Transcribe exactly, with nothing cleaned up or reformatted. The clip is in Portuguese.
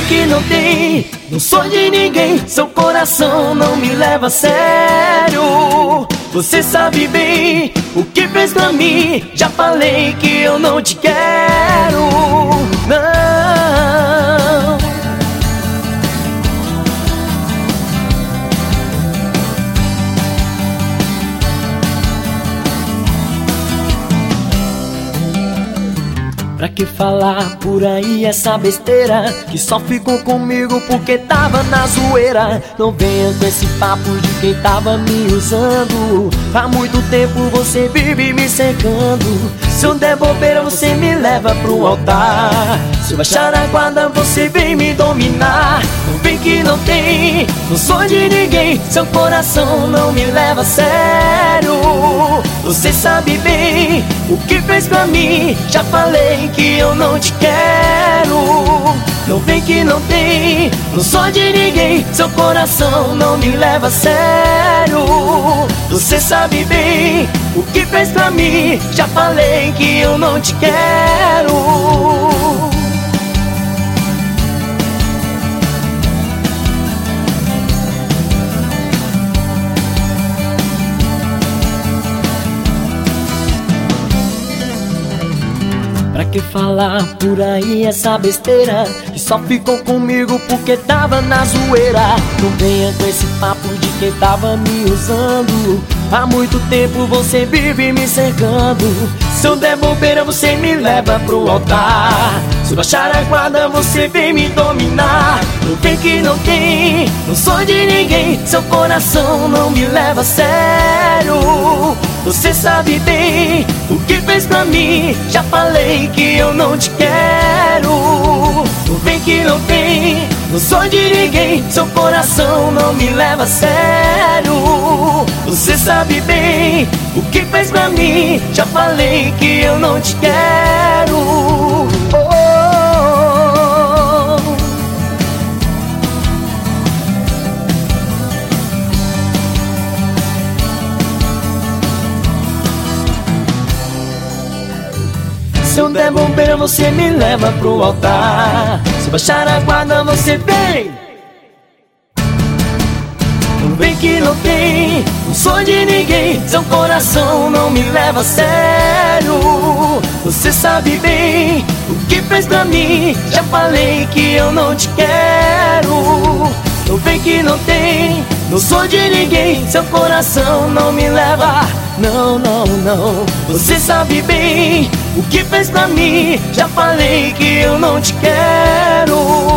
que não tem, não sou de ninguém. Seu coração não me leva a sério. Você sabe bem o que fez pra mim. Já falei que eu não te quero. Não. Pra que falar por aí essa besteira, que só ficou comigo porque tava na zoeira. Não venha com esse papo de quem tava me usando. Há muito tempo você vive me cercando. Se eu der bobeira você me leva pro altar. Se eu baixar a guarda você vem me dominar. Não vem que não tem, não sou de ninguém. Seu coração não me leva a sério. Você sabe bem o que fez pra mim. Já falei que eu não te quero. Não vem que não tem, não sou de ninguém. Seu coração não me leva a sério. Você sabe bem o que fez pra mim. Já falei que eu não te quero. Pra que falar por aí essa besteira, que só ficou comigo porque tava na zoeira. Não venha com esse papo de quem tava me usando. Há muito tempo você vive me cercando. Se eu der bobeira você me leva pro altar. Se eu baixar a guarda você vem me dominar. Não vem que não tem, não sou de ninguém. Seu coração não me leva a sério. Você sabe bem o que fez pra mim. Já falei que eu não te quero. Não vem que não tem, não sou de ninguém. Seu coração não me leva a sério. Você sabe bem o que fez pra mim. Já falei que eu não te quero. Oh. Se eu der bobeira você me leva pro altar. Se baixar a guarda você vem. Não vem que não tem, não sou de ninguém. Seu coração não me leva a sério. Você sabe bem o que fez pra mim. Já falei que eu não te quero. Não vem que não tem, não sou de ninguém. Seu coração não me leva. Não, não, não. Você sabe bem o que fez pra mim. Já falei que eu não te quero.